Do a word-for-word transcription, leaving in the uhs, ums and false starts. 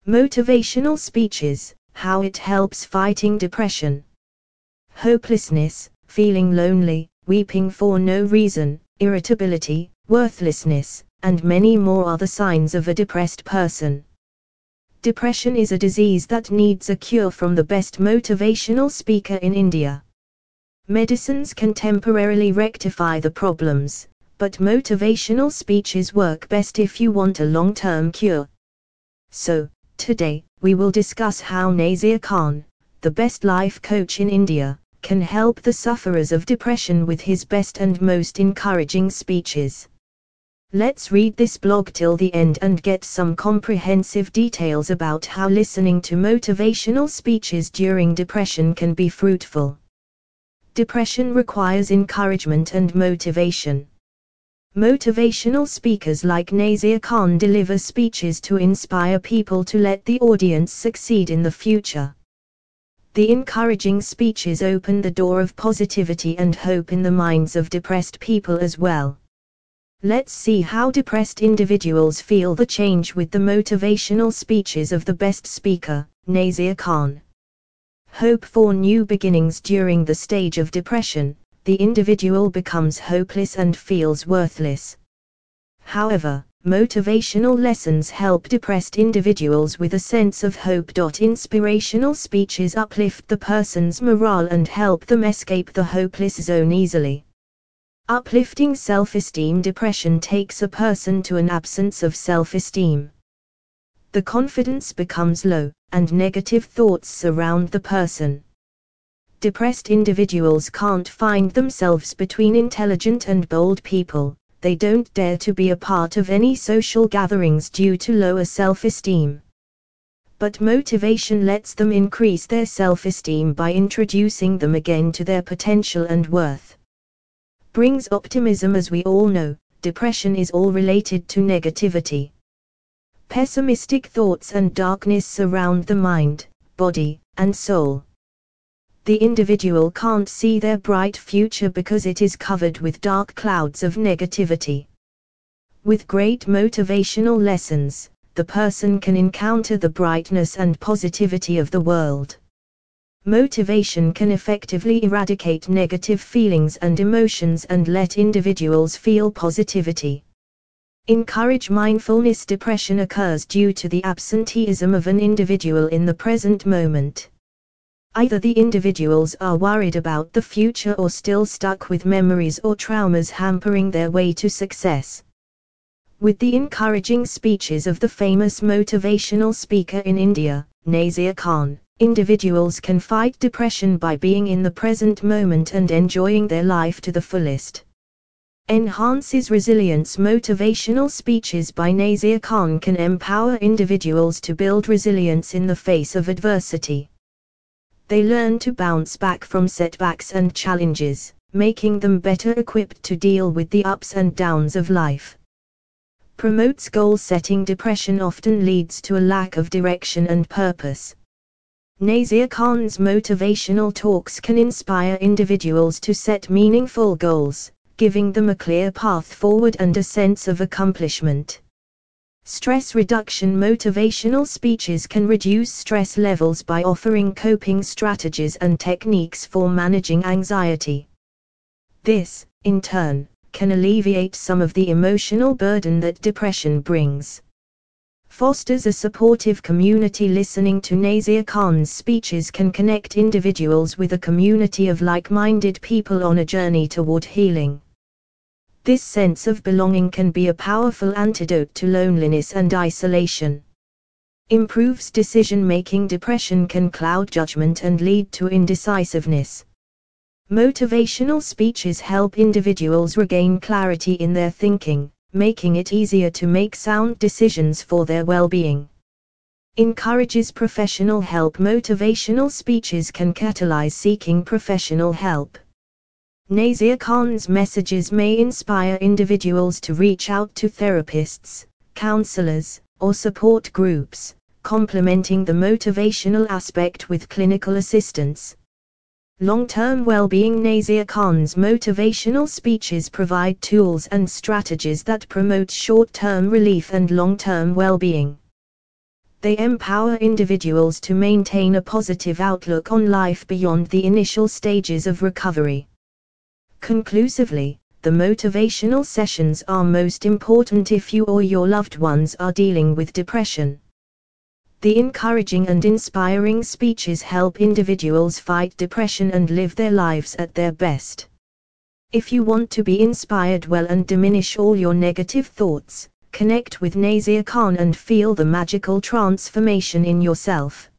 Motivational speeches, how it helps fighting depression. Hopelessness, feeling lonely, weeping for no reason, irritability, worthlessness, and many more are the signs of a depressed person. Depression is a disease that needs a cure from the best motivational speaker in India. Medicines can temporarily rectify the problems, but motivational speeches work best if you want a long-term cure. So, today, we will discuss how Nazir Khan, the best life coach in India, can help the sufferers of depression with his best and most encouraging speeches. Let's read this blog till the end and get some comprehensive details about how listening to motivational speeches during depression can be fruitful. Depression requires encouragement and motivation. Motivational speakers like Nazir Khan deliver speeches to inspire people to let the audience succeed in the future. The encouraging speeches open the door of positivity and hope in the minds of depressed people as well. Let's see how depressed individuals feel the change with the motivational speeches of the best speaker, Nazir Khan. Hope for new beginnings. During the stage of depression, the individual becomes hopeless and feels worthless. However, motivational lessons help depressed individuals with a sense of hope. Inspirational speeches uplift the person's morale and help them escape the hopeless zone easily. Uplifting self-esteem. Depression takes a person to an absence of self-esteem. The confidence becomes low, and negative thoughts surround the person. Depressed individuals can't find themselves between intelligent and bold people. They don't dare to be a part of any social gatherings due to lower self-esteem. But motivation lets them increase their self-esteem by introducing them again to their potential and worth. Brings optimism. As we all know, depression is all related to negativity. Pessimistic thoughts and darkness surround the mind, body, and soul. The individual can't see their bright future because it is covered with dark clouds of negativity. With great motivational lessons, the person can encounter the brightness and positivity of the world. Motivation can effectively eradicate negative feelings and emotions and let individuals feel positivity. Encourage mindfulness. Depression occurs due to the absenteeism of an individual in the present moment. Either the individuals are worried about the future or still stuck with memories or traumas hampering their way to success. With the encouraging speeches of the famous motivational speaker in India, Nazir Khan, individuals can fight depression by being in the present moment and enjoying their life to the fullest. Enhances resilience. Motivational speeches by Nazir Khan can empower individuals to build resilience in the face of adversity. They learn to bounce back from setbacks and challenges, making them better equipped to deal with the ups and downs of life. Promotes goal setting. Depression often leads to a lack of direction and purpose. Nazir Khan's motivational talks can inspire individuals to set meaningful goals, giving them a clear path forward and a sense of accomplishment. Stress reduction. Motivational speeches can reduce stress levels by offering coping strategies and techniques for managing anxiety. This, in turn, can alleviate some of the emotional burden that depression brings. Fosters a supportive community. Listening to Nazir Khan's speeches can connect individuals with a community of like-minded people on a journey toward healing. This sense of belonging can be a powerful antidote to loneliness and isolation. Improves decision-making. Depression can cloud judgment and lead to indecisiveness. Motivational speeches help individuals regain clarity in their thinking, making it easier to make sound decisions for their well-being. Encourages professional help. Motivational speeches can catalyze seeking professional help. Nazir Khan's messages may inspire individuals to reach out to therapists, counselors, or support groups, complementing the motivational aspect with clinical assistance. Long-term well-being. Nazir Khan's motivational speeches provide tools and strategies that promote short-term relief and long-term well-being. They empower individuals to maintain a positive outlook on life beyond the initial stages of recovery. Conclusively, the motivational sessions are most important if you or your loved ones are dealing with depression. The encouraging and inspiring speeches help individuals fight depression and live their lives at their best. If you want to be inspired well and diminish all your negative thoughts, connect with Nazir Khan and feel the magical transformation in yourself.